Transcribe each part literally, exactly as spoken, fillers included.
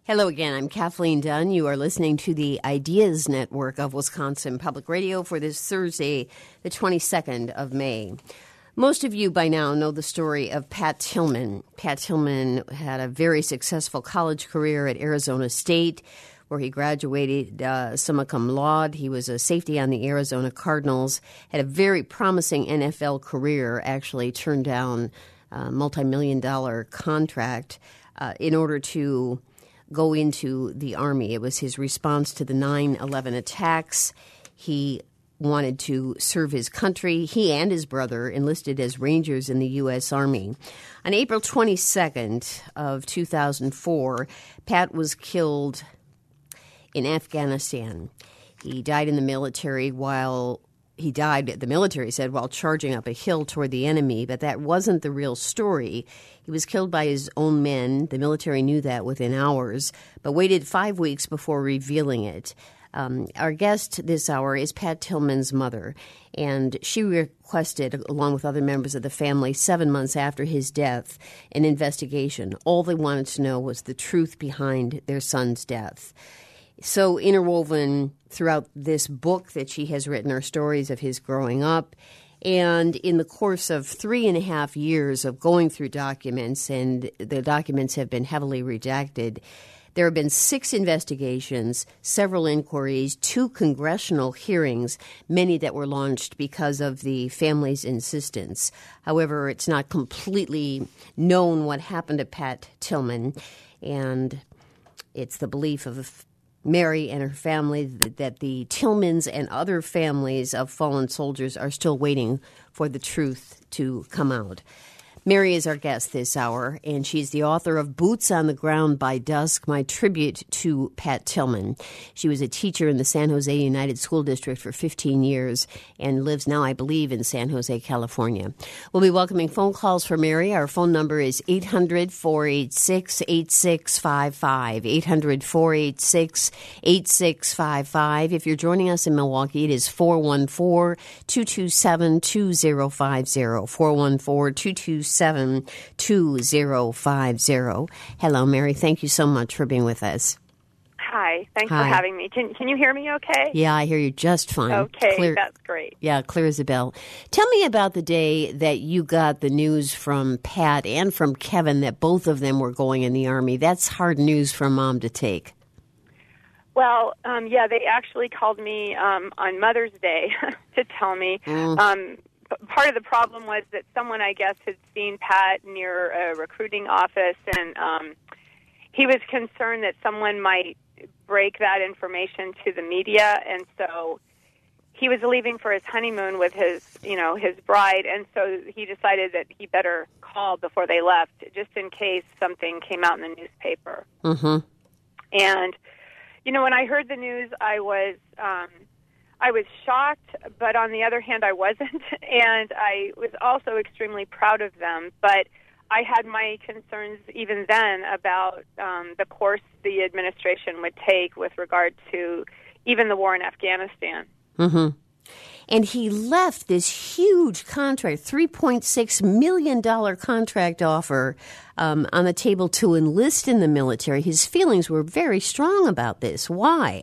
Hello again. I'm Kathleen Dunn. You are listening to the Ideas Network of Wisconsin Public Radio for this Thursday, the twenty-second of May. Most of you by now know the story of Pat Tillman. Pat Tillman had a very successful college career at Arizona State, where he graduated uh, summa cum laude. He was a safety on the Arizona Cardinals, had a very promising N F L career, actually turned down a multi-million dollar contract uh, in order to go into the Army. It was his response to the nine eleven attacks. He wanted to serve his country. He and his brother enlisted as Rangers in the U S. Army. On April twenty-second of two thousand four, Pat was killed in Afghanistan. He died in the military while he died, the military said, while charging up a hill toward the enemy, but that wasn't the real story. He was killed by his own men. The military knew that within hours, but waited five weeks before revealing it. Um, our guest this hour is Pat Tillman's mother, and she requested, along with other members of the family, seven months after his death, an investigation. All they wanted to know was the truth behind their son's death. So interwoven throughout this book that she has written are stories of his growing up. And in the course of three and a half years of going through documents, and the documents have been heavily redacted, there have been six investigations, several inquiries, two congressional hearings, many that were launched because of the family's insistence. However, it's not completely known what happened to Pat Tillman, and it's the belief of Mary and her family that the Tillmans and other families of fallen soldiers are still waiting for the truth to come out. Mary is our guest this hour, and she's the author of Boots on the Ground by Dusk, my tribute to Pat Tillman. She was a teacher in the San Jose United School District for fifteen years and lives now, I believe, in San Jose, California. We'll be welcoming phone calls for Mary. Our phone number is eight hundred, four eight six, eight six five five, eight hundred, four eight six, eight six five five. If you're joining us in Milwaukee, it is four one four, two two seven, two zero five zero, four one four, two two seven, two zero five zero. Hello, Mary. Thank you so much for being with us. Hi. Thanks Hi. for having me. Can Can you hear me okay? Yeah, I hear you just fine. Okay, clear, that's great. Yeah, clear as a bell. Tell me about the day that you got the news from Pat and from Kevin that both of them were going in the Army. That's hard news for a mom to take. Well, um, yeah, they actually called me um, on Mother's Day to tell me. Mm. Um, part of the problem was that someone, I guess, had seen Pat near a recruiting office, and um, he was concerned that someone might break that information to the media, and so he was leaving for his honeymoon with his, you know, his bride, and so he decided that he better call before they left, just in case something came out in the newspaper. Mm-hmm. And, you know, when I heard the news, I was... Um, I was shocked, but on the other hand, I wasn't, and I was also extremely proud of them. But I had my concerns even then about um, the course the administration would take with regard to even the war in Afghanistan. Mm-hmm. And he left this huge contract, three point six million dollars contract offer um, on the table to enlist in the military. His feelings were very strong about this. Why?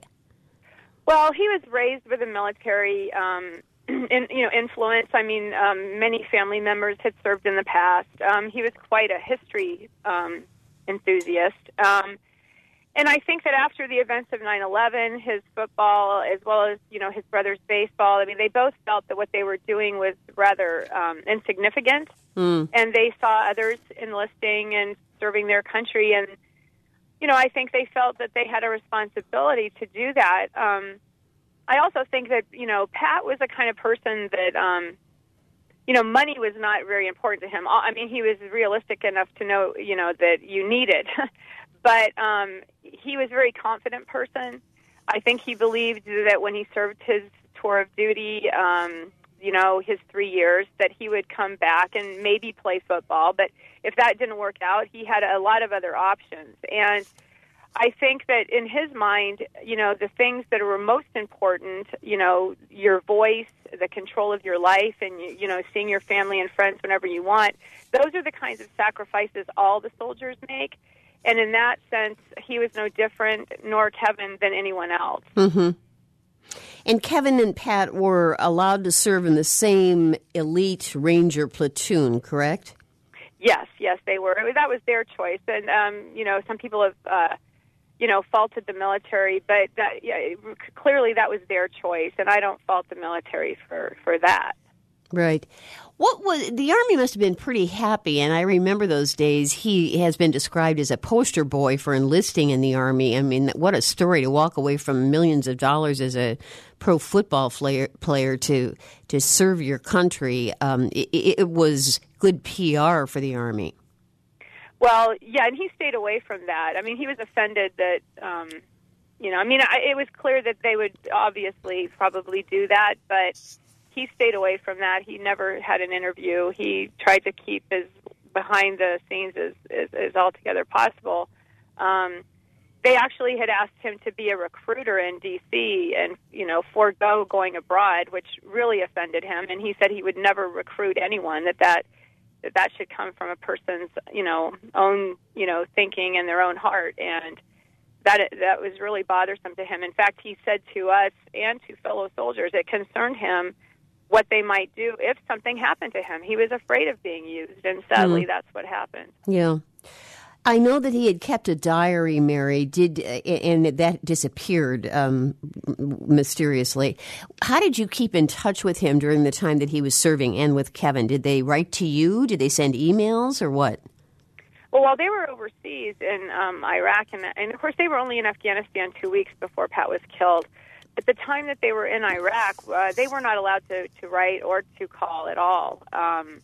Well, he was raised with a military, um, in, you know, influence. I mean, um, many family members had served in the past. Um, he was quite a history um, enthusiast. Um, and I think that after the events of nine eleven, his football, as well as, you know, his brother's baseball, I mean, they both felt that what they were doing was rather um, insignificant. Mm. And they saw others enlisting and serving their country, and you know, I think they felt that they had a responsibility to do that. Um, I also think that, you know, Pat was the kind of person that, um, you know, money was not very important to him. I mean, he was realistic enough to know, you know, that you need it. But um, he was a very confident person. I think he believed that when he served his tour of duty, um, you know, his three years, that he would come back and maybe play football. But if that didn't work out, he had a lot of other options. And I think that in his mind, you know, the things that were most important, you know, your voice, the control of your life, and, you know, seeing your family and friends whenever you want, those are the kinds of sacrifices all the soldiers make. And in that sense, he was no different, nor Kevin, than anyone else. Mm-hmm. And Kevin and Pat were allowed to serve in the same elite Ranger platoon, correct? Yes, yes, they were. That was their choice. And, um, you know, some people have, uh, you know, faulted the military, but that, yeah, clearly that was their choice, and I don't fault the military for, for that. Right. What was the Army must have been pretty happy, and I remember those days. He has been described as a poster boy for enlisting in the Army. I mean, what a story to walk away from millions of dollars as a pro football player, player to to serve your country. Um, it, it was good P R for the Army. Well, yeah, and he stayed away from that. I mean, he was offended that, um, you know, I mean, I, it was clear that they would obviously probably do that, but he stayed away from that. He never had an interview. He tried to keep as behind the scenes as, as, as altogether possible. Um, they actually had asked him to be a recruiter in D C and, you know, forego going abroad, which really offended him. And he said he would never recruit anyone, that that, that, that should come from a person's, you know, own, you know, thinking and their own heart. And that that was really bothersome to him. In fact, he said to us and to fellow soldiers, it concerned him what they might do if something happened to him. He was afraid of being used, and sadly, mm. that's what happened. Yeah. I know that he had kept a diary, Mary, did, and that disappeared um, mysteriously. How did you keep in touch with him during the time that he was serving and with Kevin? Did they write to you? Did they send emails or what? Well, while they were overseas in um, Iraq, and, and of course they were only in Afghanistan two weeks before Pat was killed, at the time that they were in Iraq, uh, they were not allowed to, to write or to call at all um,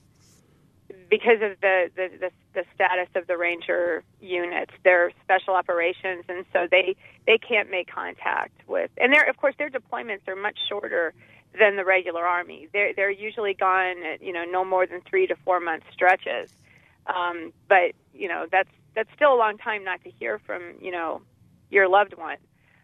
because of the, the, the, the status of the Ranger units. They're special operations, and so they, they can't make contact with. And they're, of course, their deployments are much shorter than the regular Army. They're, they're usually gone at, you know, no more than three to four month stretches. Um, but, you know, that's that's still a long time not to hear from, you know, your loved one.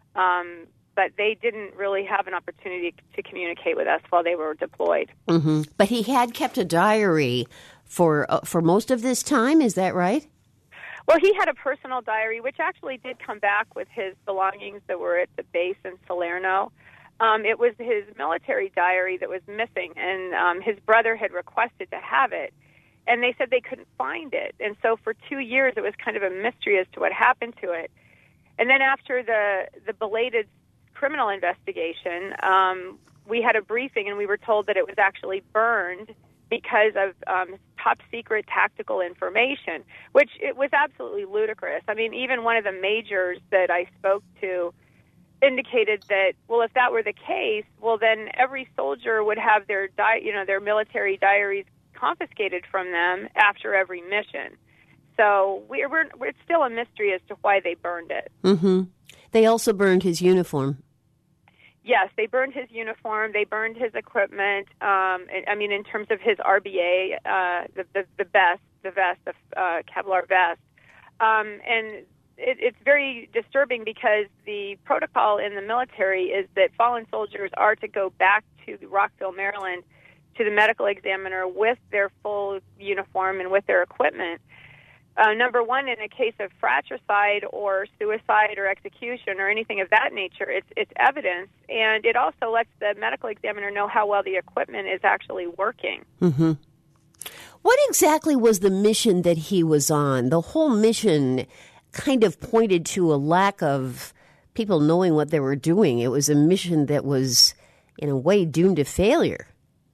Um But they didn't really have an opportunity to communicate with us while they were deployed. Mm-hmm. But he had kept a diary for uh, for most of this time, is that right? Well, he had a personal diary, which actually did come back with his belongings that were at the base in Salerno. Um, it was his military diary that was missing, and um, his brother had requested to have it. And they said they couldn't find it. And so for two years, it was kind of a mystery as to what happened to it. And then after the, the belated criminal investigation, um, we had a briefing, and we were told that it was actually burned because of um, top secret tactical information, which it was absolutely ludicrous. I mean, even one of the majors that I spoke to indicated that, well, if that were the case, well, then every soldier would have their di- you know, their military diaries confiscated from them after every mission. So we're, we're, it's still a mystery as to why they burned it. Mm-hmm. They also burned his uniform. Yes, they burned his uniform. They burned his equipment. Um, I mean, in terms of his R B A, uh, the, the the vest, the vest, the uh, Kevlar vest, um, and it, it's very disturbing because the protocol in the military is that fallen soldiers are to go back to Rockville, Maryland, to the medical examiner with their full uniform and with their equipment. Uh, number one, in a case of fratricide or suicide or execution or anything of that nature, it's it's evidence, and it also lets the medical examiner know how well the equipment is actually working. Mm-hmm. What exactly was the mission that he was on? The whole mission kind of pointed to a lack of people knowing what they were doing. It was a mission that was, in a way, doomed to failure.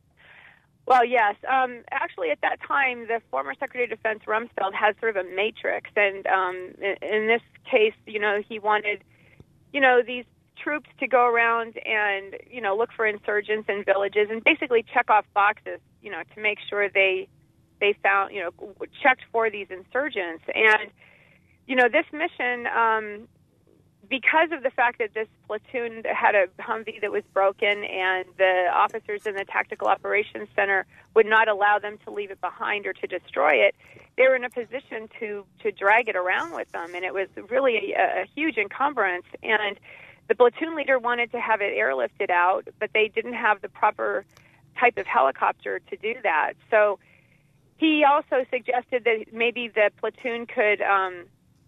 Well, yes. Um, actually, at that time, the former Secretary of Defense Rumsfeld had sort of a matrix, and um, in, in this case, you know, he wanted, you know, these troops to go around and, you know, look for insurgents in villages and basically check off boxes, you know, to make sure they they found, you know, checked for these insurgents. And, you know, this mission, um, because of the fact that this platoon had a Humvee that was broken and the officers in the Tactical Operations Center would not allow them to leave it behind or to destroy it, they were in a position to, to drag it around with them. And it was really a, a huge encumbrance. And the platoon leader wanted to have it airlifted out, but they didn't have the proper type of helicopter to do that. So he also suggested that maybe the platoon could... Um,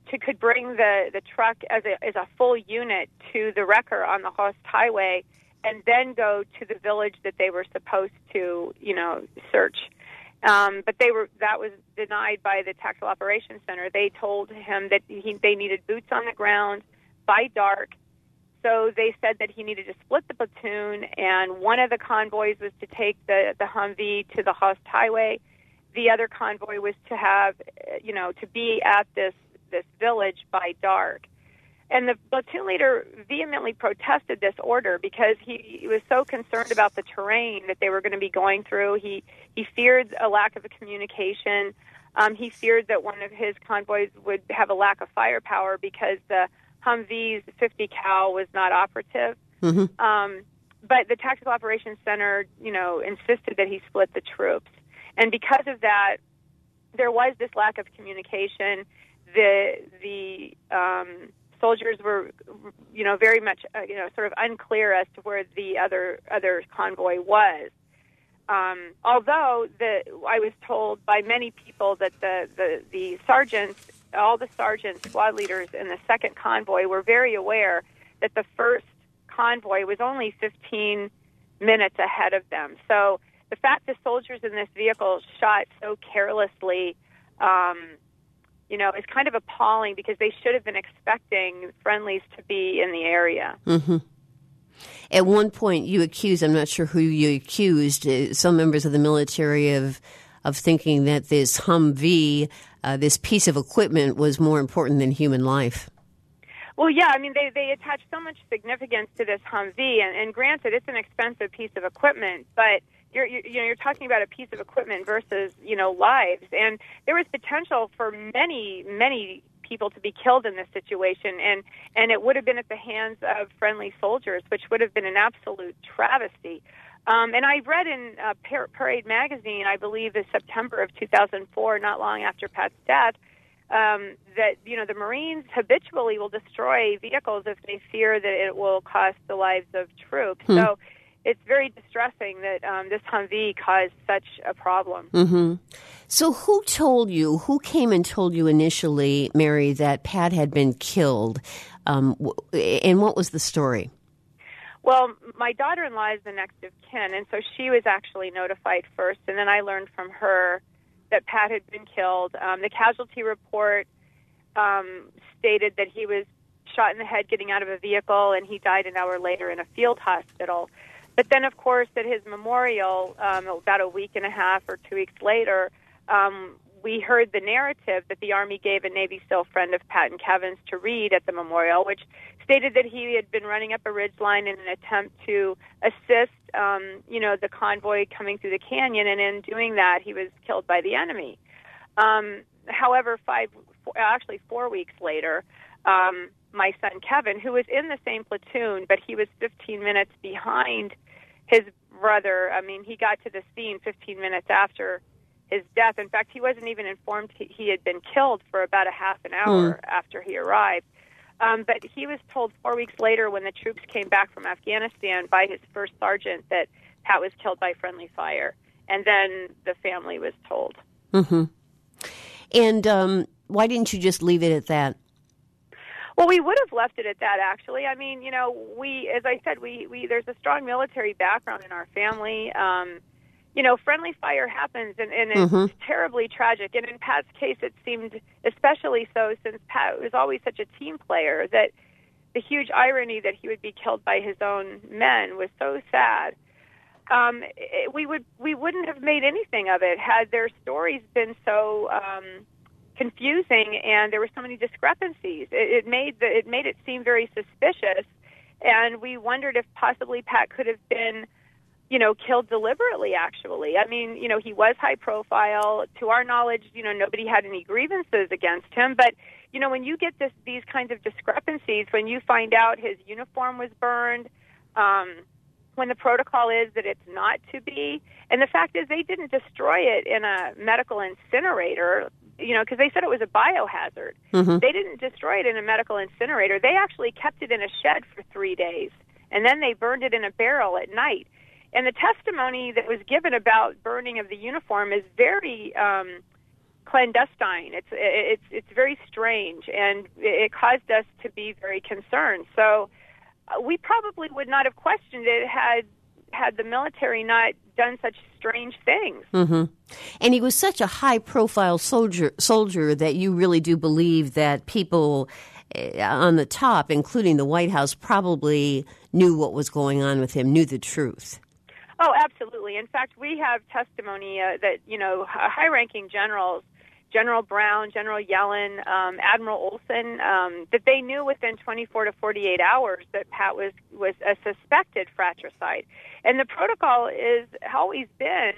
to could bring the, the truck as a as a full unit to the wrecker on the Host Highway, and then go to the village that they were supposed to, you know, search. Um, but they were that was denied by the Tactical Operations Center. They told him that he, they needed boots on the ground by dark. So they said that he needed to split the platoon, and one of the convoys was to take the, the Humvee to the Host Highway. The other convoy was to have, you know, to be at this, this village by dark. And the platoon leader vehemently protested this order because he, he was so concerned about the terrain that they were going to be going through. He, he feared a lack of a communication. Um, he feared that one of his convoys would have a lack of firepower because the Humvee's fifty cal was not operative. Mm-hmm. Um, but the Tactical Operations Center, you know, insisted that he split the troops. And because of that, there was this lack of communication. The the um, soldiers were, you know, very much, uh, you know, sort of unclear as to where the other other convoy was. Um, although the I was told by many people that the, the, the sergeants, all the sergeants, squad leaders in the second convoy were very aware that the first convoy was only fifteen minutes ahead of them. So the fact the soldiers in this vehicle shot so carelessly, um, you know, is kind of appalling because they should have been expecting friendlies to be in the area. Mm-hmm. At one point, you accused, I'm not sure who you accused, uh, some members of the military of of thinking that this Humvee, uh, this piece of equipment, was more important than human life. Well, yeah, I mean, they, they attach so much significance to this Humvee, and, and granted, it's an expensive piece of equipment, but you're, you're, you know, you're talking about a piece of equipment versus, you know, lives, and there was potential for many, many people to be killed in this situation, and, and it would have been at the hands of friendly soldiers, which would have been an absolute travesty. Um, and I read in uh, Parade magazine, I believe, in September of two thousand four, not long after Pat's death, um, that, you know, the Marines habitually will destroy vehicles if they fear that it will cost the lives of troops. Hmm. So it's very distressing that um, this Humvee caused such a problem. Mm-hmm. So who told you, who came and told you initially, Mary, that Pat had been killed, um, and what was the story? Well, my daughter-in-law is the next of kin, and so she was actually notified first, and then I learned from her that Pat had been killed. Um, the casualty report um, stated that he was shot in the head getting out of a vehicle, and he died an hour later in a field hospital. But then, of course, at his memorial, um, about a week and a half or two weeks later, um, we heard the narrative that the Army gave a Navy SEAL friend of Pat and Kevin's to read at the memorial, which stated that he had been running up a ridgeline in an attempt to assist, um, you know, the convoy coming through the canyon, and in doing that, he was killed by the enemy. Um, however, five, four, actually four weeks later, um, my son Kevin, who was in the same platoon, but he was fifteen minutes behind his brother. I mean, he got to the scene fifteen minutes after his death. In fact, he wasn't even informed he, he had been killed for about a half an hour mm. after he arrived. Um, but he was told four weeks later when the troops came back from Afghanistan by his first sergeant that Pat was killed by friendly fire. And then the family was told. Mm-hmm. And um, why didn't you just leave it at that? Well, we would have left it at that, actually. I mean, you know, we, as I said, we, we there's a strong military background in our family. Um, you know, friendly fire happens, and, and it's mm-hmm. terribly tragic. And in Pat's case, it seemed especially so since Pat was always such a team player that the huge irony that he would be killed by his own men was so sad. Um, it, we would we wouldn't have made anything of it had their stories been so um, confusing and there were so many discrepancies. It, it made the, it made it seem very suspicious, and we wondered if possibly Pat could have been, you know, killed deliberately, actually. I mean, you know, he was high profile. To our knowledge, you know, nobody had any grievances against him. But, you know, when you get this, these kinds of discrepancies, when you find out his uniform was burned, um, when the protocol is that it's not to be, and the fact is they didn't destroy it in a medical incinerator, you know, because they said it was a biohazard. Mm-hmm. They didn't destroy it in a medical incinerator. They actually kept it in a shed for three days, and then they burned it in a barrel at night. And the testimony that was given about burning of the uniform is very um, clandestine. It's it's it's very strange, and it caused us to be very concerned. So uh, we probably would not have questioned it had had the military not done such strange things. Mm-hmm. And he was such a high-profile soldier soldier that you really do believe that people uh, on the top, including the White House, probably knew what was going on with him, knew the truth. Oh, absolutely. In fact, we have testimony uh, that, you know, high-ranking generals, General Brown, General Yellen, um, Admiral Olson, um, that they knew within twenty-four to forty-eight hours that Pat was, was a suspected fratricide. And the protocol is always been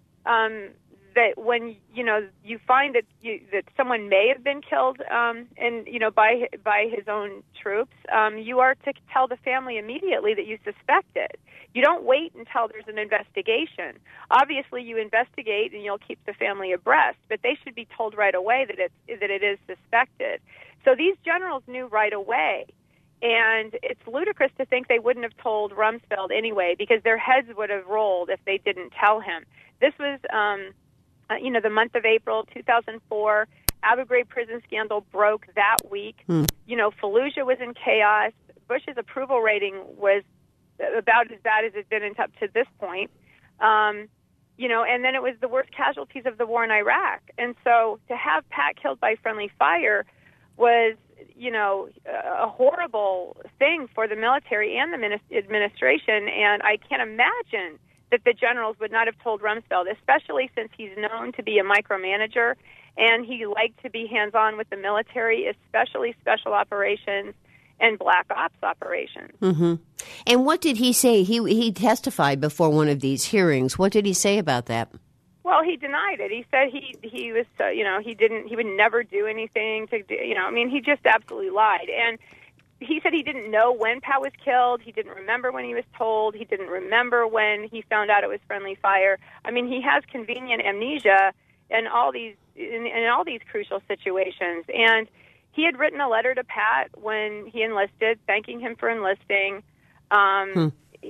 um, that when, you know, you find that you, that someone may have been killed um, and, you know, by by his own troops, um, you are to tell the family immediately that you suspect it. You don't wait until there's an investigation. Obviously, you investigate and you'll keep the family abreast, but they should be told right away that it's that it is suspected. So these generals knew right away, and it's ludicrous to think they wouldn't have told Rumsfeld anyway, because their heads would have rolled if they didn't tell him. This was, um, uh, you know, the month of April two thousand four. Abu Ghraib prison scandal broke that week. Hmm. You know, Fallujah was in chaos. Bush's approval rating was about as bad as it's been up to this point. Um, you know, and then it was the worst casualties of the war in Iraq. And so to have Pat killed by friendly fire was, you know, a horrible thing for the military and the administration. And I can't imagine that the generals would not have told Rumsfeld, especially since he's known to be a micromanager and he liked to be hands-on with the military, especially special operations and black ops operations. Mm-hmm. And what did he say? He he testified before one of these hearings. What did he say about that? Well, he denied it. He said he he was, uh, you know, he didn't, he would never do anything to, do, you know, I mean, he just absolutely lied. And he said he didn't know when Pat was killed. He didn't remember when he was told. He didn't remember when he found out it was friendly fire. I mean, he has convenient amnesia in all these in, in all these crucial situations. And he had written a letter to Pat when he enlisted, thanking him for enlisting. Um, hmm.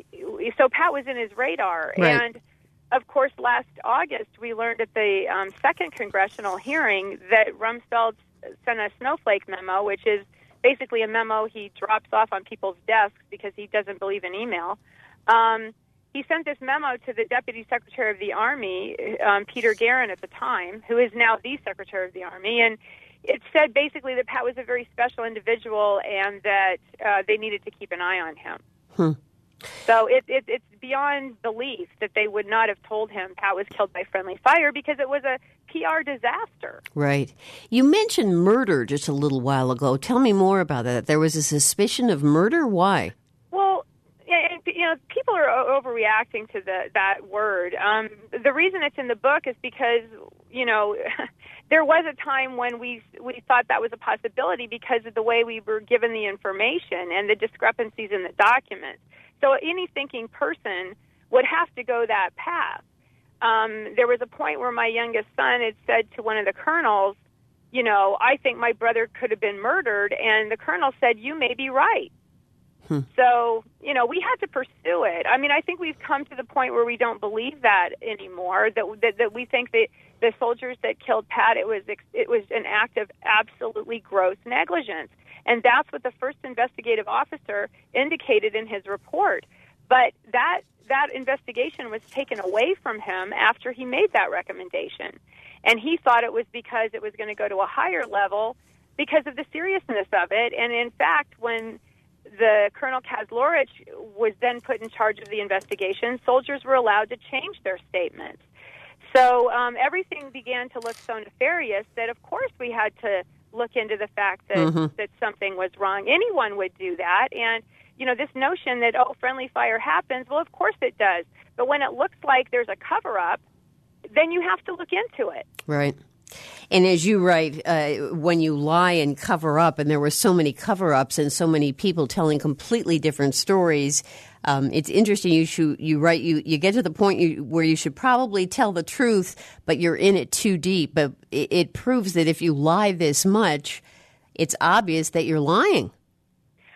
So Pat was in his radar. Right. And, of course, last August, we learned at the um, second congressional hearing that Rumsfeld sent a snowflake memo, which is basically a memo he drops off on people's desks because he doesn't believe in email. Um, he sent this memo to the Deputy Secretary of the Army, um, Peter Guerin at the time, who is now the Secretary of the Army, and it said basically that Pat was a very special individual and that uh, they needed to keep an eye on him. Hmm. So it, it, it's beyond belief that they would not have told him Pat was killed by friendly fire because it was a P R disaster. Right. You mentioned murder just a little while ago. Tell me more about that. There was a suspicion of murder? Why? Well, you know, people are overreacting to the, that word. Um, the reason it's in the book is because, you know, there was a time when we we thought that was a possibility because of the way we were given the information and the discrepancies in the documents. So any thinking person would have to go that path. Um, there was a point where my youngest son had said to one of the colonels, you know, I think my brother could have been murdered, and the colonel said, you may be right. Hmm. So, you know, we had to pursue it. I mean, I think we've come to the point where we don't believe that anymore, that that, that we think that the soldiers that killed Pat, it was it was an act of absolutely gross negligence. And that's what the first investigative officer indicated in his report. But that that investigation was taken away from him after he made that recommendation. And he thought it was because it was going to go to a higher level because of the seriousness of it. And in fact, when the Colonel Kazlorich was then put in charge of the investigation, soldiers were allowed to change their statements. So um, everything began to look so nefarious that, of course, we had to look into the fact that, mm-hmm. that something was wrong. Anyone would do that. And, you know, this notion that, oh, friendly fire happens, well, of course it does. But when it looks like there's a cover-up, then you have to look into it. Right. And as you write, uh, when you lie and cover up, and there were so many cover-ups and so many people telling completely different stories, um, it's interesting. You should, you write, you, you get to the point you, where you should probably tell the truth, but you're in it too deep. But it, it proves that if you lie this much, it's obvious that you're lying.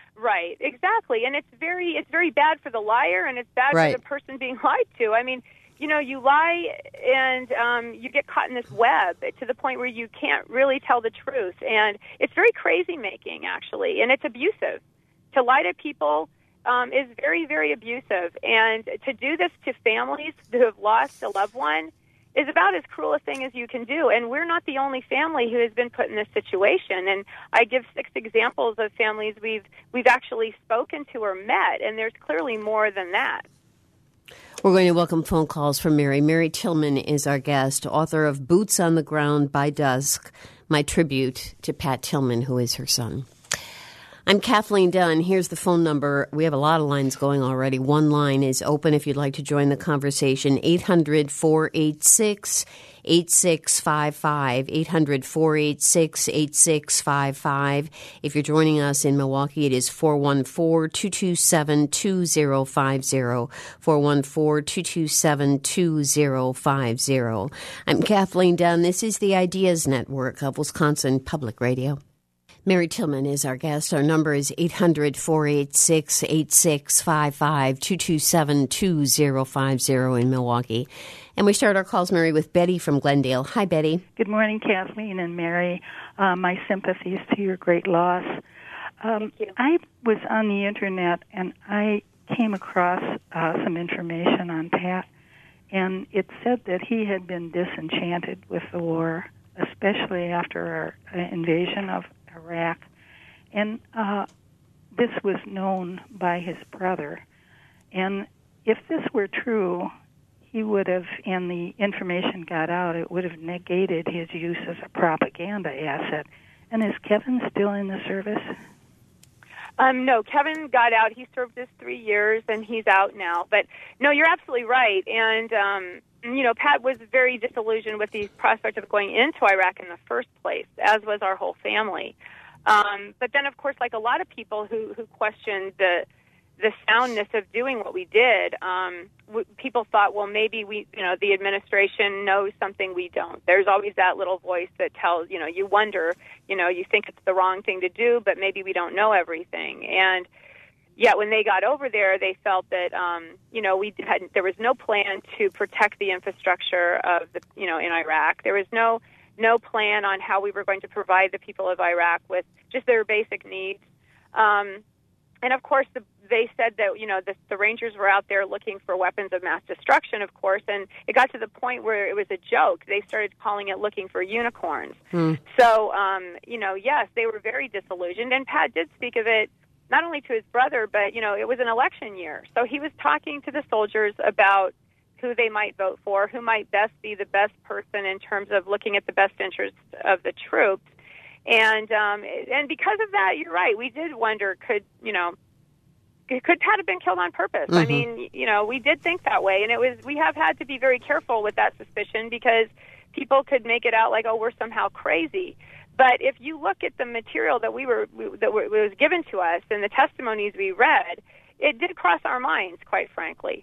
Right, exactly. And it's very, it's very bad for the liar, and it's bad right. for the person being lied to. I mean, you know, you lie and um, you get caught in this web to the point where you can't really tell the truth. And it's very crazy-making, actually, and it's abusive. To lie to people um, is very, very abusive. And to do this to families who have lost a loved one is about as cruel a thing as you can do. And we're not the only family who has been put in this situation. And I give six examples of families we've we've actually spoken to or met, and there's clearly more than that. We're going to welcome phone calls from Mary. Mary Tillman is our guest, author of Boots on the Ground by Dusk, my tribute to Pat Tillman, who is her son. I'm Kathleen Dunn. Here's the phone number. We have a lot of lines going already. One line is open if you'd like to join the conversation, eight hundred, four eight six, eight six five five, eight hundred, four eight six, eight six five five. If you're joining us in Milwaukee, it is four one four, two two seven, two zero five zero, four one four, two two seven, two zero five zero. I'm Kathleen Dunn. This is the Ideas Network of Wisconsin Public Radio. Mary Tillman is our guest. Our number is eight hundred, four eight six, eight six five five, two two seven, two zero five zero in Milwaukee. And we start our calls, Mary, with Betty from Glendale. Hi, Betty. Good morning, Kathleen and Mary. Uh, my sympathies to your great loss. Um, Thank you. I was on the Internet, and I came across uh, some information on Pat, and it said that he had been disenchanted with the war, especially after our invasion of Iraq, and uh, this was known by his brother. And if this were true, he would have, and the information got out, it would have negated his use as a propaganda asset. And is Kevin still in the service? Um, no, Kevin got out. He served his three years, and he's out now. But, no, you're absolutely right. And, um, you know, Pat was very disillusioned with the prospect of going into Iraq in the first place, as was our whole family. Um, but then, of course, like a lot of people who, who questioned the the soundness of doing what we did, um, w- people thought, well, maybe we, you know, the administration knows something we don't. There's always that little voice that tells, you know, you wonder, you know, you think it's the wrong thing to do, but maybe we don't know everything. And yet when they got over there, they felt that, um, you know, we had, there was no plan to protect the infrastructure of the, you know, in Iraq. There was no, no plan on how we were going to provide the people of Iraq with just their basic needs. Um, and of course, the, they said that, you know, the, the Rangers were out there looking for weapons of mass destruction, of course, and it got to the point where it was a joke. They started calling it looking for unicorns. Mm. So, um, you know, yes, they were very disillusioned, and Pat did speak of it not only to his brother, but, you know, it was an election year. So he was talking to the soldiers about who they might vote for, who might best be the best person in terms of looking at the best interests of the troops. And um, and because of that, you're right, we did wonder, could, you know, could Pat have been killed on purpose? Mm-hmm. I mean, you know, we did think that way, and it was we have had to be very careful with that suspicion because people could make it out like, oh, we're somehow crazy. But if you look at the material that we were that was given to us and the testimonies we read, it did cross our minds, quite frankly.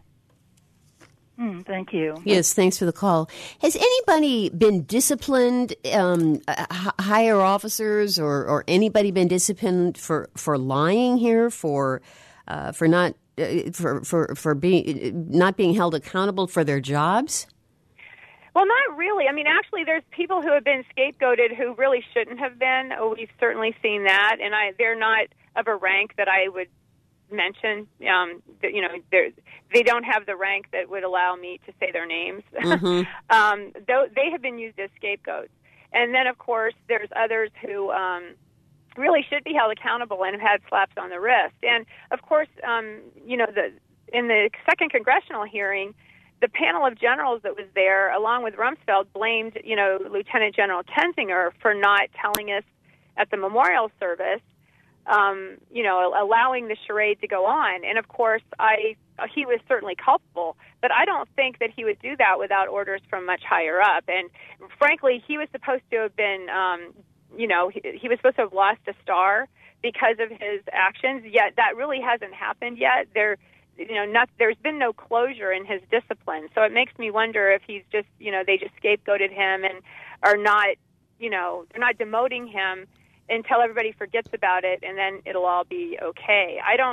Mm, thank you. Yes, thanks for the call. Has anybody been disciplined, um, uh, higher officers or, or anybody been disciplined for, for lying here, for uh, for not uh, for for for being not being held accountable for their jobs? Well, not really. I mean, actually, there's people who have been scapegoated who really shouldn't have been. Oh, we've certainly seen that, and I they're not of a rank that I would mention. Um, that, you know, they don't have the rank that would allow me to say their names. Mm-hmm. um, they have been used as scapegoats. And then, of course, there's others who um, really should be held accountable and have had slaps on the wrist. And, of course, um, you know, the in the second congressional hearing, the panel of generals that was there, along with Rumsfeld, blamed, you know, Lieutenant General Kinzinger for not telling us at the memorial service, um, you know, allowing the charade to go on. And, of course, I he was certainly culpable, but I don't think that he would do that without orders from much higher up. And, frankly, he was supposed to have been, um, you know, he, he was supposed to have lost a star because of his actions, yet that really hasn't happened yet. There You know, not, there's been no closure in his discipline. So it makes me wonder if he's just, you know, they just scapegoated him and are not, you know, they're not demoting him until everybody forgets about it, and then it'll all be okay. I don't,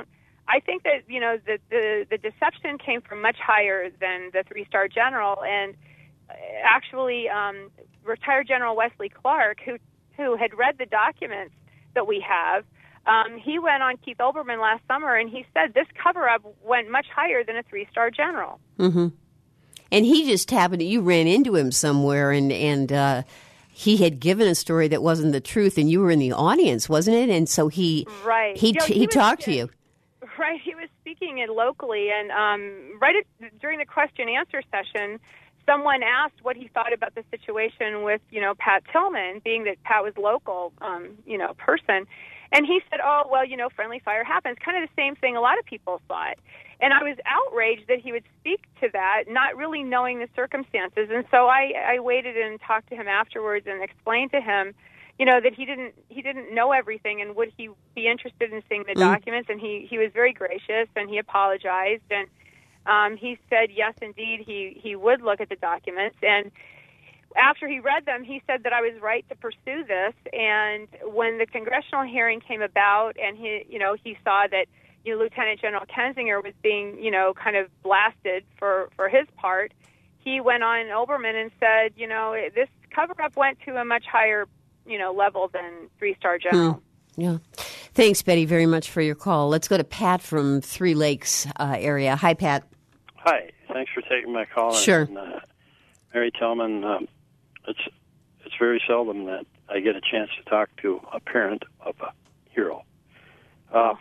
I think that, you know, the, the, the deception came from much higher than the three-star general. And actually, um, retired General Wesley Clark, who, who had read the documents that we have, um, he went on Keith Olbermann last summer, and he said this cover-up went much higher than a three-star general. Mm-hmm. And he just happened to, you ran into him somewhere, and, and uh, he had given a story that wasn't the truth, and you were in the audience, wasn't it? And so he right. he, you know, he, he, he was, talked to you. Right. He was speaking it locally, and um, right at, during the question-answer session, someone asked what he thought about the situation with, you know, Pat Tillman, being that Pat was local, um, you know, person. And he said, oh, well, you know, friendly fire happens. Kind of the same thing a lot of people thought. And I was outraged that he would speak to that, not really knowing the circumstances. And so I, I waited and talked to him afterwards and explained to him, you know, that he didn't he didn't know everything, and would he be interested in seeing the mm. documents. And he, he was very gracious, and he apologized. And um, he said, yes, indeed, he, he would look at the documents. And after he read them, he said that I was right to pursue this. And when the congressional hearing came about, and he, you know, he saw that, you know, Lieutenant General Kensinger was being, you know, kind of blasted for, for his part, he went on Olbermann and said, you know, this cover-up went to a much higher, you know, level than three-star general. Hmm. Yeah. Thanks, Betty, very much for your call. Let's go to Pat from Three Lakes uh, area. Hi, Pat. Hi. Thanks for taking my call. Sure. And, uh, Mary Tillman, um, it's it's very seldom that I get a chance to talk to a parent of a hero. Uh,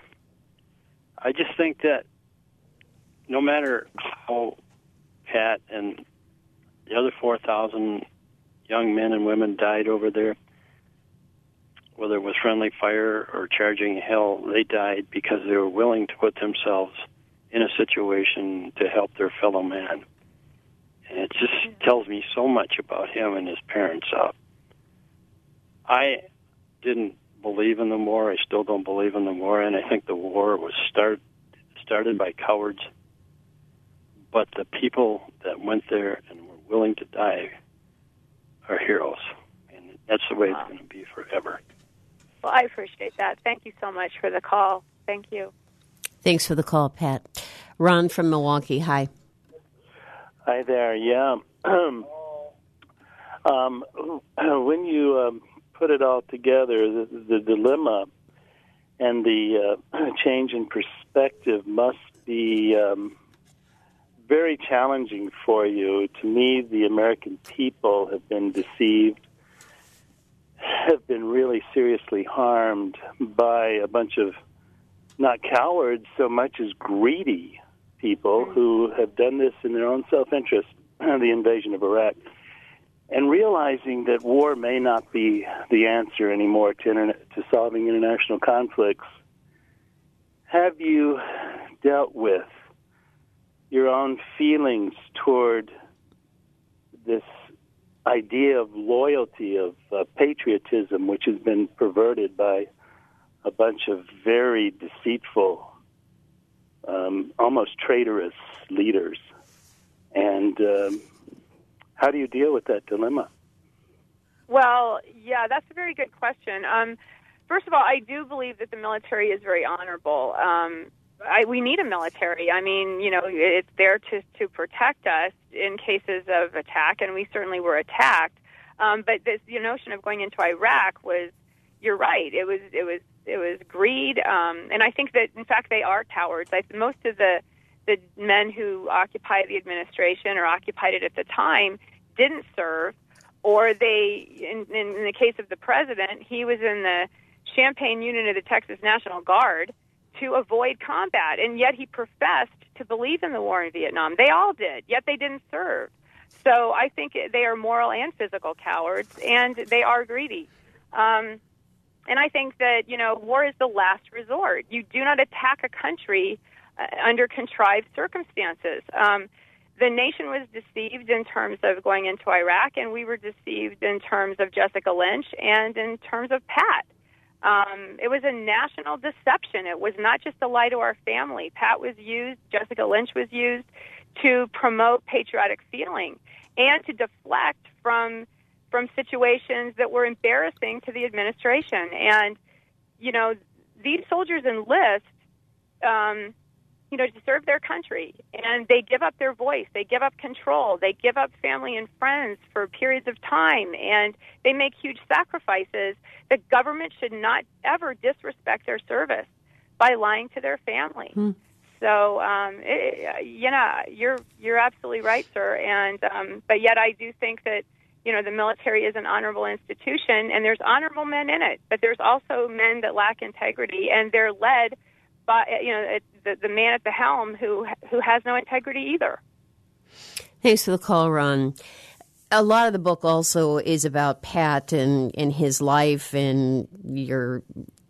I just think that no matter how Pat and the other four thousand young men and women died over there, whether it was friendly fire or charging hell, they died because they were willing to put themselves in a situation to help their fellow man. And it just tells me so much about him and his parents. Uh, I didn't believe in the war. I still don't believe in the war, and I think the war was start, started by cowards. But the people that went there and were willing to die are heroes, and that's the way it's going to be forever. Well, I appreciate that. Thank you so much for the call. Thank you. Thanks for the call, Pat. Ron from Milwaukee, hi. Hi there, yeah. um, when you um, put it all together, the, the dilemma and the uh, change in perspective must be um, very challenging for you. To me, the American people have been deceived, have been really seriously harmed by a bunch of not cowards so much as greedy people who have done this in their own self-interest, the invasion of Iraq, and realizing that war may not be the answer anymore to, internet, to solving international conflicts. Have you dealt with your own feelings toward this idea of loyalty, of uh, patriotism, which has been perverted by a bunch of very deceitful, um, almost traitorous leaders? And um, how do you deal with that dilemma? Well, yeah, that's a very good question. Um, first of all, I do believe that the military is very honorable. Um, I, we need a military. I mean, you know, it's there to, to protect us in cases of attack, and we certainly were attacked. Um, but this the notion of going into Iraq was, you're right. It was it was it was greed, um, and I think that in fact they are cowards. I, most of the the men who occupied the administration or occupied it at the time didn't serve, or they, in, in, in the case of the president, he was in the Champaign unit of the Texas National Guard to avoid combat, and yet he professed to believe in the war in Vietnam. They all did, yet they didn't serve. So I think they are moral and physical cowards, and they are greedy. Um, and I think that, you know, war is the last resort. You do not attack a country uh, under contrived circumstances. Um, the nation was deceived in terms of going into Iraq, and we were deceived in terms of Jessica Lynch and in terms of Pat. Um, it was a national deception. It was not just a lie to our family. Pat was used, Jessica Lynch was used to promote patriotic feeling and to deflect from from situations that were embarrassing to the administration. And, you know, these soldiers enlist um, you know, to serve their country, and they give up their voice, they give up control, they give up family and friends for periods of time, and they make huge sacrifices. The government should not ever disrespect their service by lying to their family. Hmm. So, um, it, you know, you're you're absolutely right, sir. And um, but yet, I do think that, you know, the military is an honorable institution, and there's honorable men in it, but there's also men that lack integrity, and they're led by, you know, the, the man at the helm who who has no integrity either. Thanks for the call, Ron. A lot of the book also is about Pat and, and his life, and you're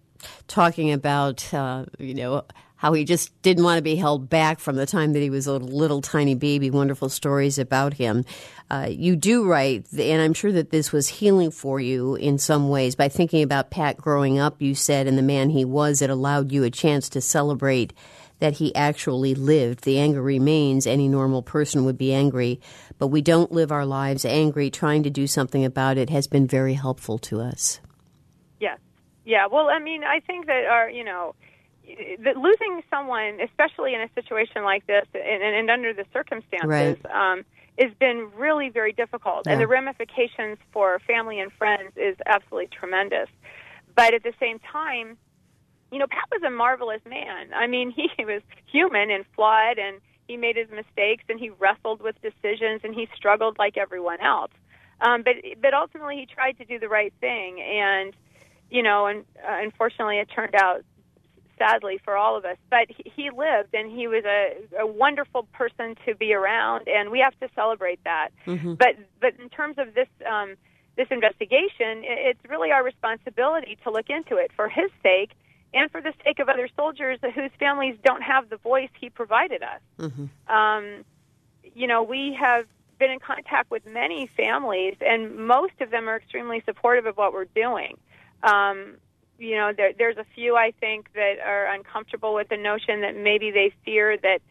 talking about, uh, you know, how he just didn't want to be held back from the time that he was a little tiny baby. Wonderful stories about him. Uh, you do write, and I'm sure that this was healing for you in some ways, by thinking about Pat growing up, you said, and the man he was, it allowed you a chance to celebrate that he actually lived. The anger remains. Any normal person would be angry, but we don't live our lives angry. Trying to do something about it has been very helpful to us. Yes. Yeah. Well, I mean, I think that our, you know, that losing someone, especially in a situation like this and, and under the circumstances, right. um, has been really very difficult. Yeah. And the ramifications for family and friends is absolutely tremendous. But at the same time, you know, Pat was a marvelous man. I mean, he was human and flawed, and he made his mistakes, and he wrestled with decisions, and he struggled like everyone else. Um, but but ultimately, he tried to do the right thing, and, you know, and uh, unfortunately, it turned out sadly for all of us. But he, he lived, and he was a, a wonderful person to be around, and we have to celebrate that. Mm-hmm. But but in terms of this um, this investigation, it's really our responsibility to look into it for his sake and for the sake of other soldiers whose families don't have the voice he provided us. Mm-hmm. Um, you know, we have been in contact with many families, and most of them are extremely supportive of what we're doing. Um, you know, there, there's a few, I think, that are uncomfortable with the notion that maybe they fear that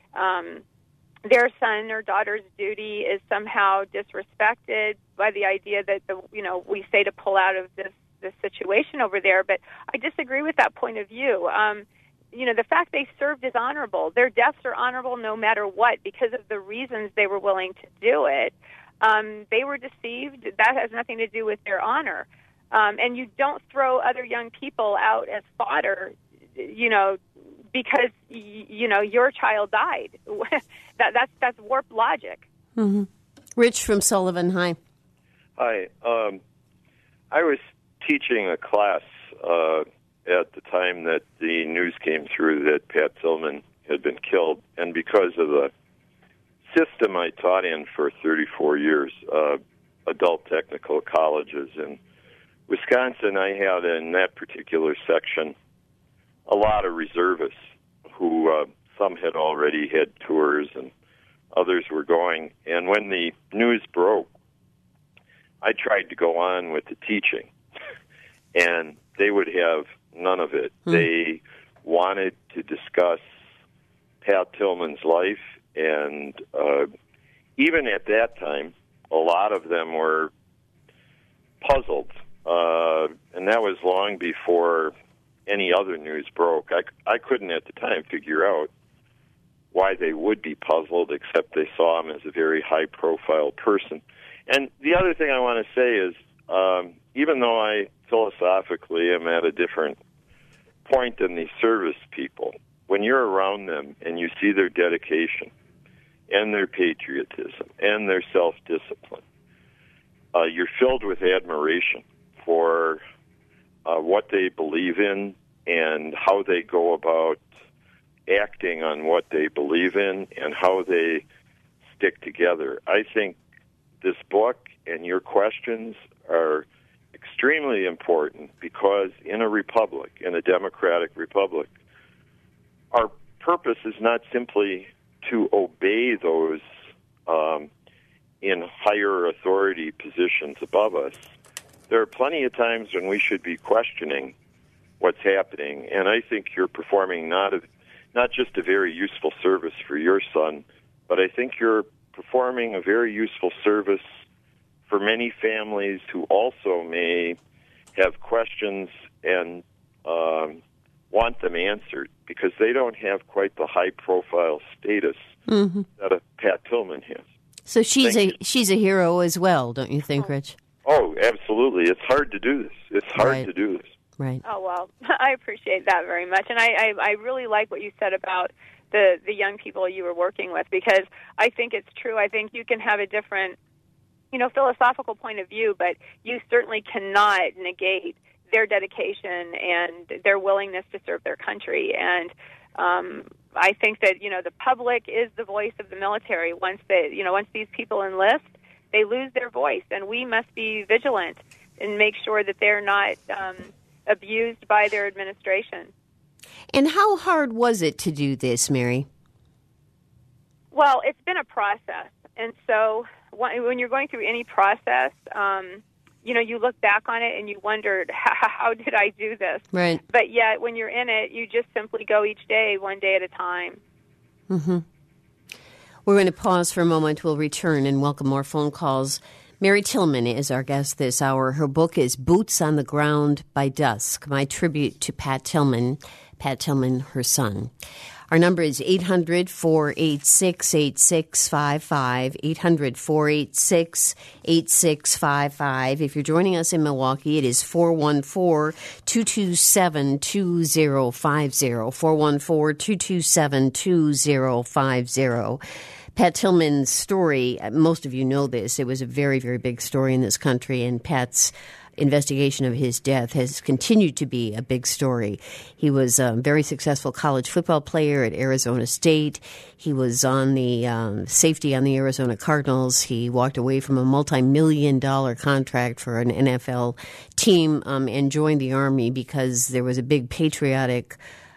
um, their son or daughter's duty is somehow disrespected by the idea that, the, you know, we say to pull out of this this situation over there. But I disagree with that point of view. Um, you know, the fact they served is honorable. Their deaths are honorable no matter what because of the reasons they were willing to do it. Um, they were deceived. That has nothing to do with their honor. Um, and you don't throw other young people out as fodder, you know, because, y- you know, your child died. that, that's, that's warped logic. Mm-hmm. Rich from Sullivan, hi. Hi. Um, I was teaching a class uh, at the time that the news came through that Pat Tillman had been killed, and because of the system I taught in for thirty-four years, uh, adult technical colleges in Wisconsin, I had in that particular section a lot of reservists who uh, some had already had tours and others were going. And when the news broke, I tried to go on with the teaching. And they would have none of it. Hmm. They wanted to discuss Pat Tillman's life, and uh, even at that time, a lot of them were puzzled. Uh, and that was long before any other news broke. I, I couldn't at the time figure out why they would be puzzled, except they saw him as a very high-profile person. And the other thing I want to say is, um, even though I philosophically am at a different point than these service people, when you're around them and you see their dedication and their patriotism and their self-discipline, uh, you're filled with admiration for uh, what they believe in and how they go about acting on what they believe in and how they stick together. I think this book and your questions are extremely important because in a republic, in a democratic republic, our purpose is not simply to obey those um, in higher authority positions above us. There are plenty of times when we should be questioning what's happening, and I think you're performing not a, not just a very useful service for your son, but I think you're performing a very useful service for many families who also may have questions and um, want them answered because they don't have quite the high-profile status mm-hmm. that a Pat Tillman has. So she's Thank a you. she's a hero as well, don't you think, Rich? Oh, absolutely. It's hard to do this. It's hard Right. to do this. Right. Oh, well, I appreciate that very much. And I, I, I really like what you said about the, the young people you were working with, because I think it's true. I think you can have a different, you know, philosophical point of view, but you certainly cannot negate their dedication and their willingness to serve their country. And um, I think that, you know, the public is the voice of the military. Once they, you know, once these people enlist, they lose their voice, and we must be vigilant and make sure that they're not um, abused by their administration. And how hard was it to do this, Mary? Well, it's been a process. And so when you're going through any process, um, you know, you look back on it and you wondered, how, how did I do this? Right. But yet, when you're in it, you just simply go each day, one day at a time. Mm-hmm. We're going to pause for a moment. We'll return and welcome more phone calls. Mary Tillman is our guest this hour. Her book is Boots on the Ground by Dusk, my tribute to Pat Tillman, Pat Tillman, her son. Our number is eight hundred, four eight six, eight six five five, eight hundred, four eight six, eight six five five. If you're joining us in Milwaukee, it is four one four, two two seven, two zero five zero, four one four, two two seven, two zero five zero. Pat Tillman's story, most of you know this, it was a very, very big story in this country, and Pat's investigation of his death has continued to be a big story. He was a very successful college football player at Arizona State. He was on the um, safety on the Arizona Cardinals. He walked away from a multi-million dollar contract for an N F L team um, and joined the Army because there was a big patriotic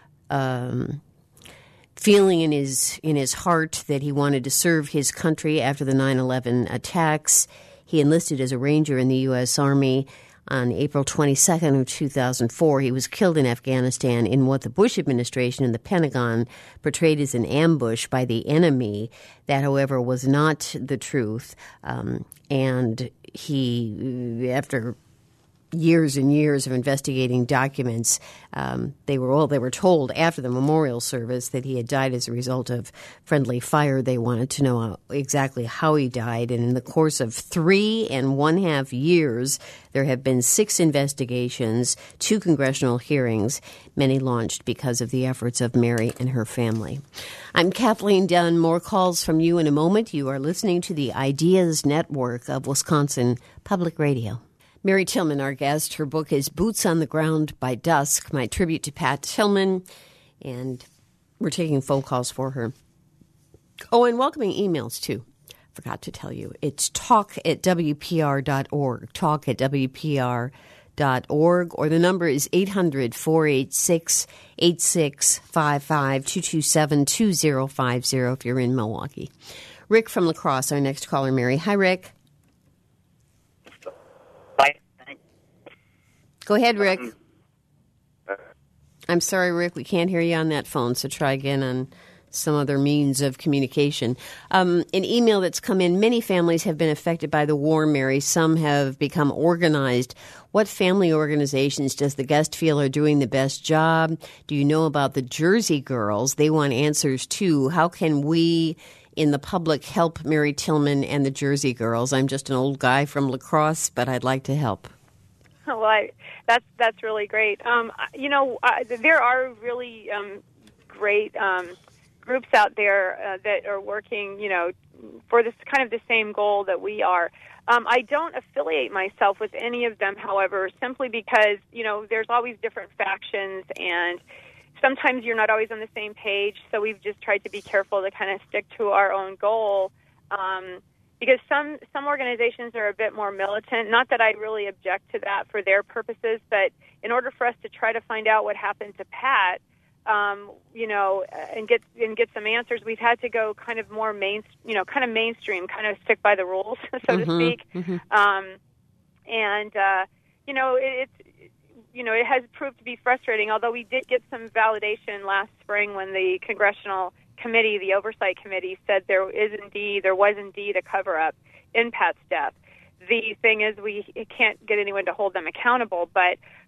um feeling in his in his heart that he wanted to serve his country after the nine eleven attacks. He enlisted as a Ranger in the U S Army on April twenty-second of two thousand four. He was killed in Afghanistan in what the Bush administration and the Pentagon portrayed as an ambush by the enemy. That, however, was not the truth. Um, and he, after years and years of investigating documents, um, they were all they were told after the memorial service that he had died as a result of friendly fire. They wanted to know how, exactly how he died, and in the course of three and one half years, there have been six investigations, two congressional hearings, many launched because of the efforts of Mary and her family. I'm Kathleen Dunn. More calls from you in a moment. You are listening to the Ideas Network of Wisconsin Public Radio. Mary Tillman, our guest. Her book is Boots on the Ground by Dusk, my tribute to Pat Tillman, and we're taking phone calls for her. Oh, and welcoming emails, too. Forgot to tell you. It's talk at W P R dot org, talk at W P R dot org, or the number is eight hundred, four eight six, eight six five five, two two seven, two zero five zero if you're in Milwaukee. Rick from La Crosse, our next caller, Mary. Hi, Rick. Go ahead, Rick. I'm sorry, Rick, we can't hear you on that phone, so try again on some other means of communication. Um, an email that's come in, many families have been affected by the war, Mary. Some have become organized. What family organizations does the guest feel are doing the best job? Do you know about the Jersey Girls? They want answers, too. How can we in the public help Mary Tillman and the Jersey Girls? I'm just an old guy from La Crosse, but I'd like to help. Well, I, that's that's really great. Um, you know, uh, there are really um, great um, groups out there uh, that are working, you know, for this kind of the same goal that we are. Um, I don't affiliate myself with any of them, however, simply because, you know, there's always different factions, and sometimes you're not always on the same page. So we've just tried to be careful to kind of stick to our own goal. Um, Because some, some organizations are a bit more militant. Not that I really object to that for their purposes, but in order for us to try to find out what happened to Pat, um, you know, and get and get some answers, we've had to go kind of more main, you know, kind of mainstream, kind of stick by the rules, so mm-hmm, to speak. Mm-hmm. Um, and uh, you know, it, it's you know, it has proved to be frustrating. Although we did get some validation last spring when the congressional committee, the oversight committee, said there is indeed, there was indeed a cover-up in Pat's death. The thing is, we can't get anyone to hold them accountable, but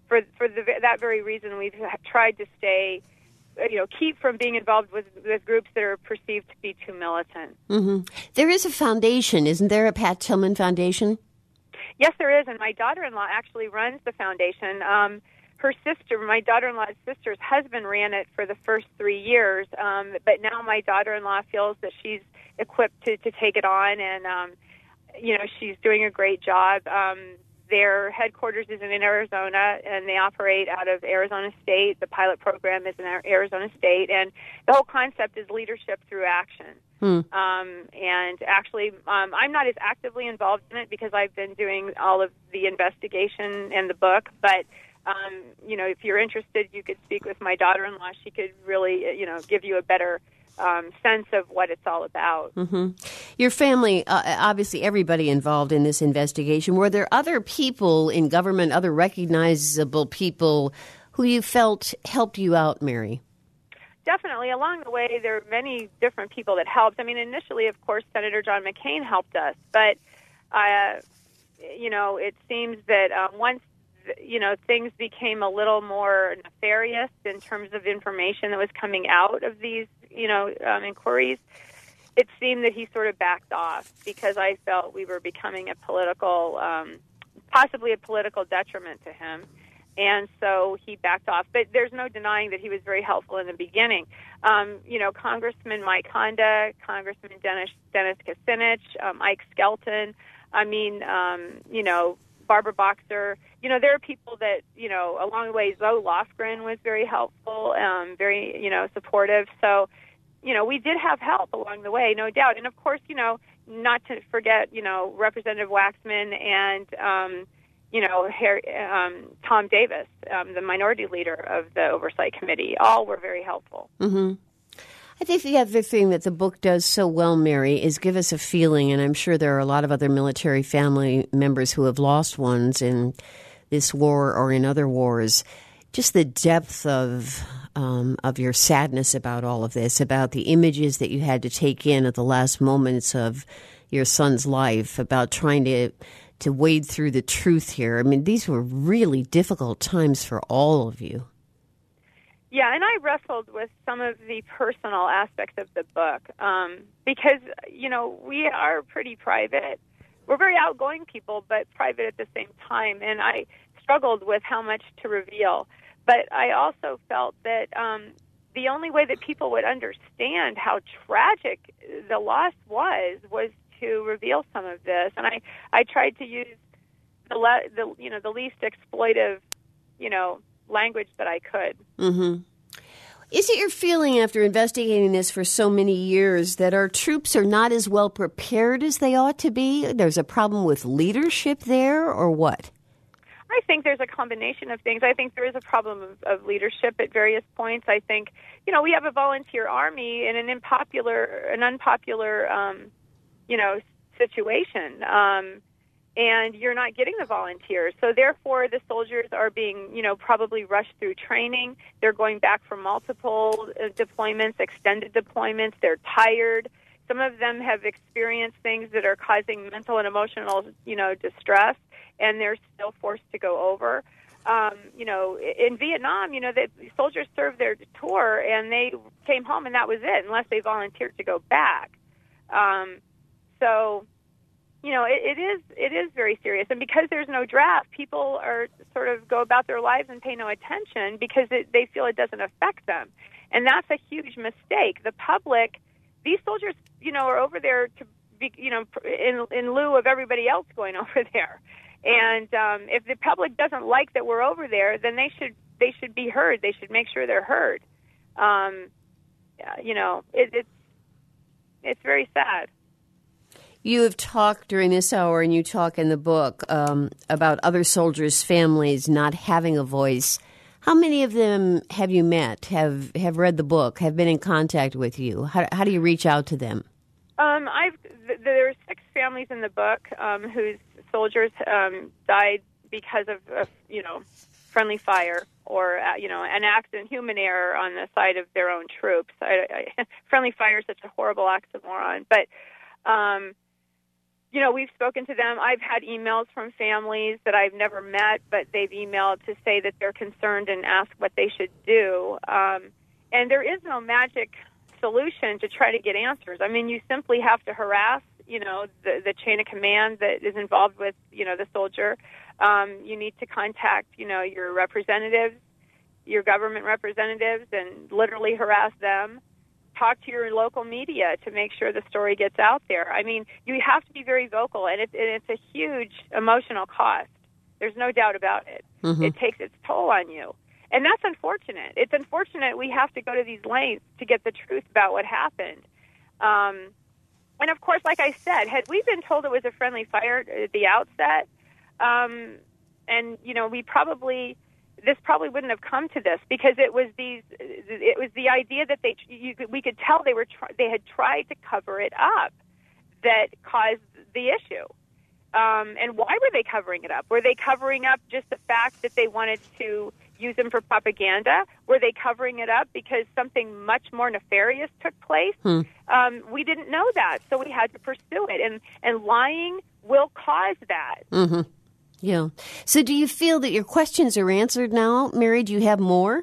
for for the, that very reason, we've tried to stay, you know, keep from being involved with, with groups that are perceived to be too militant. Mm-hmm. There is a foundation, isn't there, a Pat Tillman Foundation? Yes, there is, and my daughter-in-law actually runs the foundation. Um, her sister, my daughter-in-law's sister's husband ran it for the first three years, um, but now my daughter-in-law feels that she's equipped to, to take it on, and, um, you know, she's doing a great job. Um, their headquarters is in Arizona, and they operate out of Arizona State. The pilot program is in Arizona State, and the whole concept is leadership through action. Hmm. Um, and actually, um, I'm not as actively involved in it because I've been doing all of the investigation and the book, but Um, you know, if you're interested, you could speak with my daughter-in-law. She could really, you know, give you a better um, sense of what it's all about. Mm-hmm. Your family, uh, obviously everybody involved in this investigation, were there other people in government, other recognizable people who you felt helped you out, Mary? Definitely. Along the way, there are many different people that helped. I mean, initially, of course, Senator John McCain helped us. But, uh, you know, it seems that uh, once you know, things became a little more nefarious in terms of information that was coming out of these, you know, um, inquiries, it seemed that he sort of backed off because I felt we were becoming a political, um, possibly a political detriment to him. And so he backed off. But there's no denying that he was very helpful in the beginning. Um, you know, Congressman Mike Honda, Congressman Dennis, Dennis Kucinich, um, Ike Skelton, I mean, um, you know, Barbara Boxer, you know, there are people that, you know, along the way, Zoe Lofgren was very helpful, um, very, you know, supportive. So, you know, we did have help along the way, no doubt. And, of course, you know, not to forget, you know, Representative Waxman and, um, you know, Harry, um, Tom Davis, um, the minority leader of the Oversight Committee, all were very helpful. Mm-hmm. I think the other thing that the book does so well, Mary, is give us a feeling, and I'm sure there are a lot of other military family members who have lost ones in this war or in other wars, just the depth of um, of your sadness about all of this, about the images that you had to take in at the last moments of your son's life, about trying to to wade through the truth here. I mean, these were really difficult times for all of you. Yeah, and I wrestled with some of the personal aspects of the book um, because, you know, we are pretty private. We're very outgoing people, but private at the same time. And I struggled with how much to reveal. But I also felt that um, the only way that people would understand how tragic the loss was was to reveal some of this. And I, I tried to use the, le- the you know the least exploitive, you know, language that I could. Mm-hmm. Is it your feeling after investigating this for so many years that our troops are not as well prepared as they ought to be? There's a problem with leadership there, or what? I think there's a combination of things. I think there is a problem of, of leadership at various points. I think, you know, we have a volunteer army in an unpopular, an unpopular, um, you know, situation. Um, and you're not getting the volunteers. So therefore, the soldiers are being, you know, probably rushed through training. They're going back for multiple uh, deployments, extended deployments. They're tired. Some of them have experienced things that are causing mental and emotional, you know, distress, and they're still forced to go over. Um, you know, in Vietnam, you know, the soldiers served their tour, and they came home, and that was it, unless they volunteered to go back. Um, so... You know, it, it is it is very serious. And because there's no draft, people are sort of go about their lives and pay no attention because it, they feel it doesn't affect them. And that's a huge mistake. The public, these soldiers, you know, are over there to be, you know, in, in lieu of everybody else going over there. And um, if the public doesn't like that we're over there, then they should they should be heard. They should make sure they're heard. Um, you know, it, it's it's very sad. You have talked during this hour, and you talk in the book um, about other soldiers' families not having a voice. How many of them have you met, have have read the book, have been in contact with you? How, how do you reach out to them? Um, I've th- there's six families in the book um, whose soldiers um, died because of, of, you know, friendly fire or, uh, you know, an accident, human error on the side of their own troops. I, I, friendly fire is such a horrible oxymoron, but. Um, you know, we've spoken to them. I've had emails from families that I've never met, but they've emailed to say that they're concerned and ask what they should do. Um, and there is no magic solution to try to get answers. I mean, you simply have to harass, you know, the, the chain of command that is involved with, you know, the soldier. Um, you need to contact, you know, your representatives, your government representatives, and literally harass them. Talk to your local media to make sure the story gets out there. I mean, you have to be very vocal, and, it, and it's a huge emotional cost. There's no doubt about it. Mm-hmm. It takes its toll on you. And that's unfortunate. It's unfortunate we have to go to these lengths to get the truth about what happened. Um, and, of course, like I said, had we been told it was a friendly fire at the outset, um, and, you know, we probably... this probably wouldn't have come to this, because it was these. It was the idea that they. You could, we could tell they were. Try, they had tried to cover it up, that caused the issue. Um, and why were they covering it up? Were they covering up just the fact that they wanted to use them for propaganda? Were they covering it up because something much more nefarious took place? Hmm. Um, we didn't know that, so we had to pursue it. And and lying will cause that. Mm-hmm. Yeah. So do you feel that your questions are answered now, Mary? Do you have more?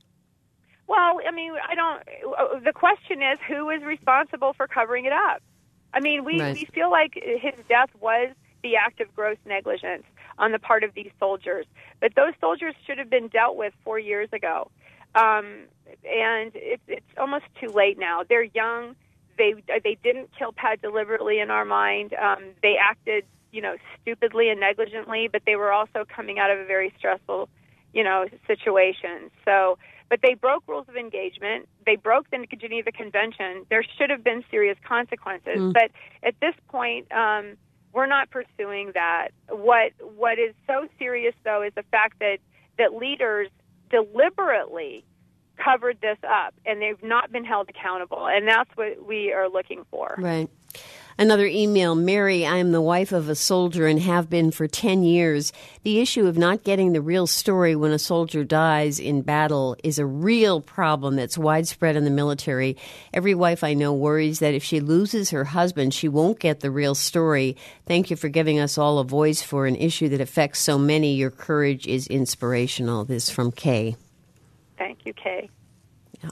Well, I mean, I don't. The question is, who is responsible for covering it up? I mean, we, right. we feel like his death was the act of gross negligence on the part of these soldiers. But those soldiers should have been dealt with four years ago. Um, and it, it's almost too late now. They're young. They, they didn't kill Pat deliberately in our mind. Um, they acted, you know, stupidly and negligently, but they were also coming out of a very stressful, you know, situation. So, but they broke rules of engagement. They broke the Geneva Convention. There should have been serious consequences. Mm. But at this point, um, we're not pursuing that. What What is so serious, though, is the fact that, that leaders deliberately covered this up, and they've not been held accountable. And that's what we are looking for. Right. Another email, Mary, I am the wife of a soldier and have been for ten years. The issue of not getting the real story when a soldier dies in battle is a real problem that's widespread in the military. Every wife I know worries that if she loses her husband, she won't get the real story. Thank you for giving us all a voice for an issue that affects so many. Your courage is inspirational. This is from Kay. Thank you, Kay. Yeah.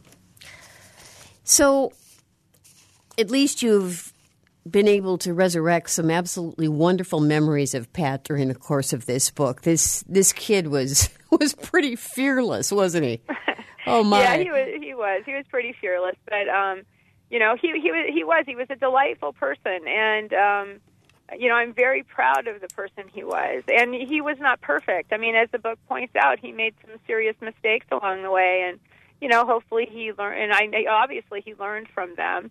So, at least you've been able to resurrect some absolutely wonderful memories of Pat during the course of this book. This this kid was was pretty fearless, wasn't he? Oh my! Yeah, he was. He was. He was pretty fearless. But um, you know, he he was. He was. He was a delightful person, and um, you know, I'm very proud of the person he was. And he was not perfect. I mean, as the book points out, he made some serious mistakes along the way, and you know, hopefully he learned. And I obviously he learned from them.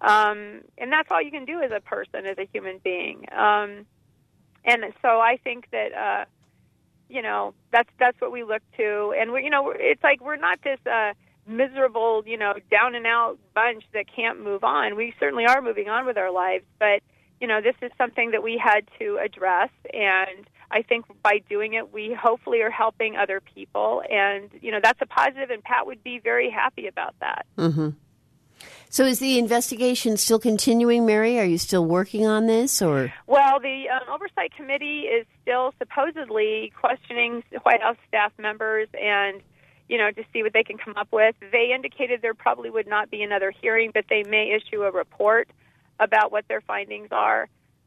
Um, and that's all you can do as a person, as a human being. Um, and so I think that, uh, you know, that's that's what we look to. And, we, you know, it's like we're not this uh, miserable, you know, down-and-out bunch that can't move on. We certainly are moving on with our lives. But, you know, this is something that we had to address. And I think by doing it, we hopefully are helping other people. And, you know, that's a positive, and Pat would be very happy about that. Mm-hmm. So is the investigation still continuing, Mary? Are you still working on this, or? Well, the um, Oversight Committee is still supposedly questioning White House staff members and, you know, to see what they can come up with. They indicated there probably would not be another hearing, but they may issue a report about what their findings are.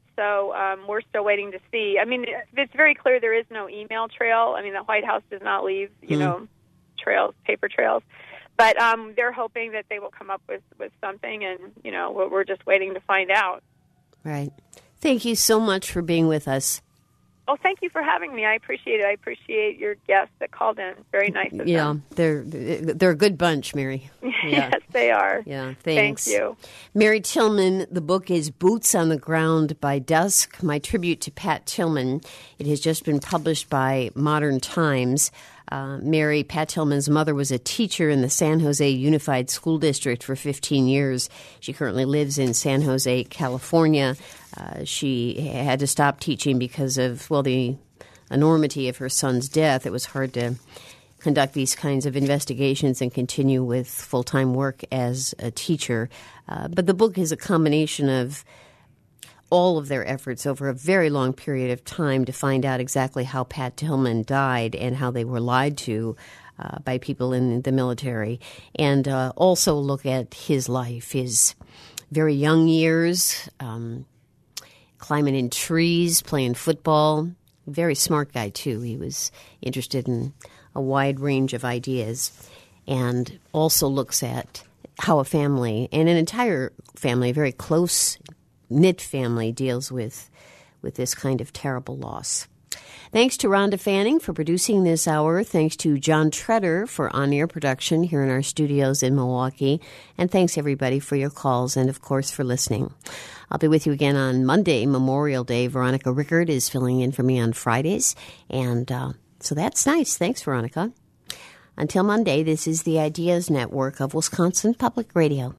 So um, we're still waiting to see. I mean, it's very clear there is no email trail. I mean, the White House does not leave, you mm. know, trails, paper trails. But um, they're hoping that they will come up with, with something, and, you know, we're just waiting to find out. Right. Thank you so much for being with us. Well, thank you for having me. I appreciate it. I appreciate your guests that called in. Very nice of yeah, them. Yeah, they're, they're a good bunch, Mary. Yeah. Yes, they are. Yeah, thanks. Thank you. Mary Tillman, the book is Boots on the Ground by Dusk, my tribute to Pat Tillman. It has just been published by Modern Times. Uh, Mary, Pat Tillman's mother, was a teacher in the San Jose Unified School District for fifteen years. She currently lives in San Jose, California. Uh, she had to stop teaching because of, well, the enormity of her son's death. It was hard to conduct these kinds of investigations and continue with full-time work as a teacher. Uh, but the book is a combination of all of their efforts over a very long period of time to find out exactly how Pat Tillman died and how they were lied to uh, by people in the military, and uh, also look at his life, his very young years, um, climbing in trees, playing football. Very smart guy, too. He was interested in a wide range of ideas, and also looks at how a family, and an entire family, a very close-knit family, deals with, with this kind of terrible loss. Thanks to Rhonda Fanning for producing this hour. Thanks to John Treader for on-air production here in our studios in Milwaukee. And thanks, everybody, for your calls and, of course, for listening. I'll be with you again on Monday, Memorial Day. Veronica Rickard is filling in for me on Fridays. And uh, so that's nice. Thanks, Veronica. Until Monday, this is the Ideas Network of Wisconsin Public Radio.